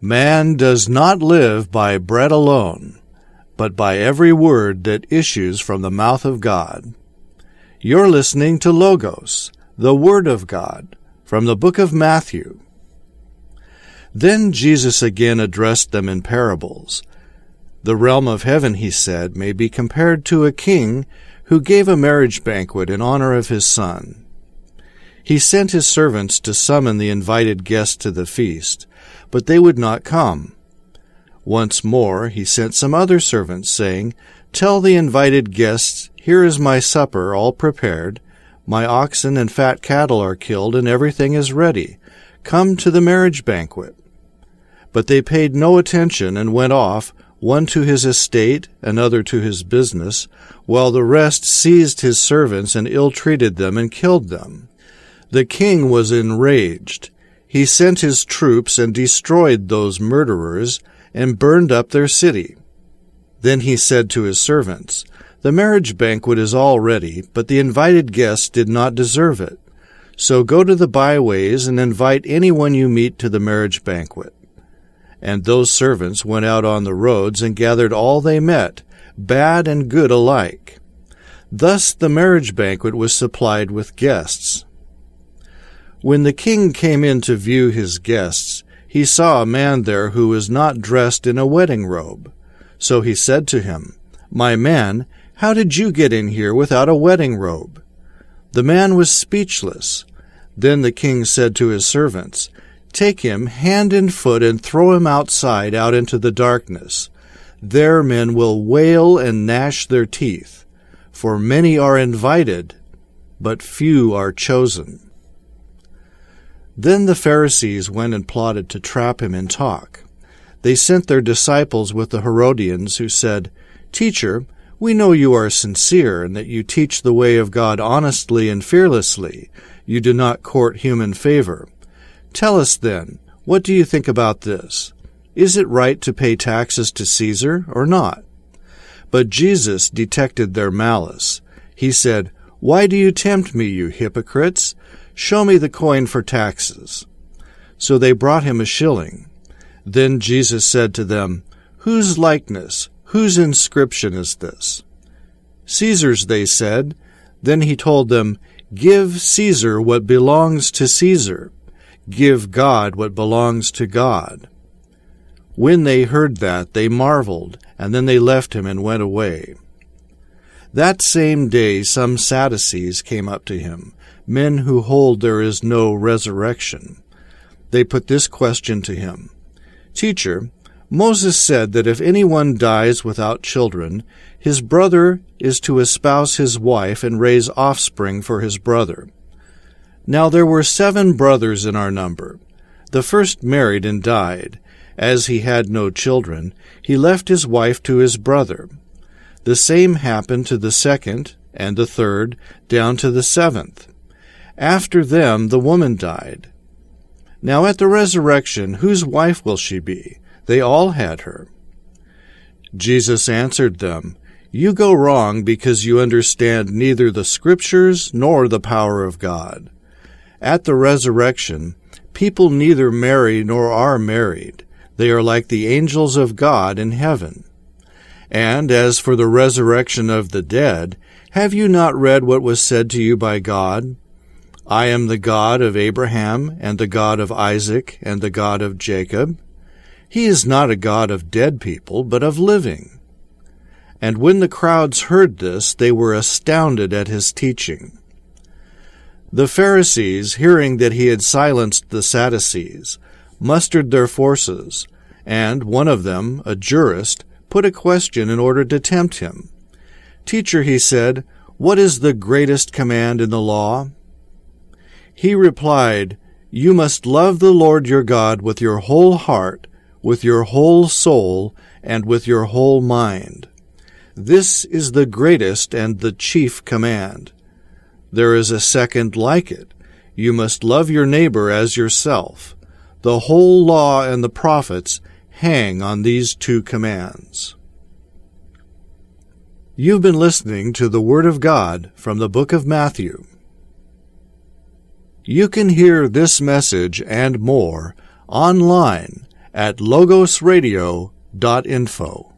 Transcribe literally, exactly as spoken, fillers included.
Man does not live by bread alone, but by every word that issues from the mouth of God. You're listening to Logos, the Word of God, from the book of Matthew. Then Jesus again addressed them in parables. The realm of heaven, he said, may be compared to a king who gave a marriage banquet in honor of his son. He sent his servants to summon the invited guests to the feast, but they would not come. Once more he sent some other servants, saying, "Tell the invited guests, here is my supper all prepared. My oxen and fat cattle are killed, and everything is ready. Come to the marriage banquet." But they paid no attention and went off, one to his estate, another to his business, while the rest seized his servants and ill-treated them and killed them. The king was enraged. He sent his troops and destroyed those murderers and burned up their city. Then he said to his servants, "The marriage banquet is all ready, but the invited guests did not deserve it. So go to the byways and invite anyone you meet to the marriage banquet." And those servants went out on the roads and gathered all they met, bad and good alike. Thus the marriage banquet was supplied with guests. When the king came in to view his guests, he saw a man there who was not dressed in a wedding robe. So he said to him, "My man, how did you get in here without a wedding robe?" The man was speechless. Then the king said to his servants, "Take him hand and foot and throw him outside out into the darkness. There men will wail and gnash their teeth, for many are invited, but few are chosen." Then the Pharisees went and plotted to trap him in talk. They sent their disciples with the Herodians, who said, "Teacher, we know you are sincere and that you teach the way of God honestly and fearlessly. You do not court human favor. Tell us then, what do you think about this? Is it right to pay taxes to Caesar or not?" But Jesus detected their malice. He said, "Why do you tempt me, you hypocrites? Show me the coin for taxes." So they brought him a shilling. Then Jesus said to them, "Whose likeness, whose inscription is this?" "Caesar's," they said. Then he told them, "Give Caesar what belongs to Caesar. Give God what belongs to God." When they heard that, they marveled, and then they left him and went away. That same day some Sadducees came up to him, men who hold there is no resurrection. They put this question to him, "Teacher, Moses said that if anyone dies without children, his brother is to espouse his wife and raise offspring for his brother. Now there were seven brothers in our number. The first married and died. As he had no children, he left his wife to his brother. The same happened to the second and the third, down to the seventh. After them the woman died. Now at the resurrection, whose wife will she be? They all had her." Jesus answered them, "You go wrong because you understand neither the Scriptures nor the power of God. At the resurrection, people neither marry nor are married. They are like the angels of God in heaven. And as for the resurrection of the dead, have you not read what was said to you by God? I am the God of Abraham, and the God of Isaac, and the God of Jacob. He is not a God of dead people, but of living." And when the crowds heard this, they were astounded at his teaching. The Pharisees, hearing that he had silenced the Sadducees, mustered their forces, and one of them, a jurist, put a question in order to tempt him. "Teacher," he said, "what is the greatest command in the law?" He replied, "You must love the Lord your God with your whole heart, with your whole soul, and with your whole mind. This is the greatest and the chief command. There is a second like it. You must love your neighbor as yourself. The whole law and the prophets hang on these two commands." You've been listening to the Word of God from the book of Matthew. You can hear this message and more online at logos radio dot info.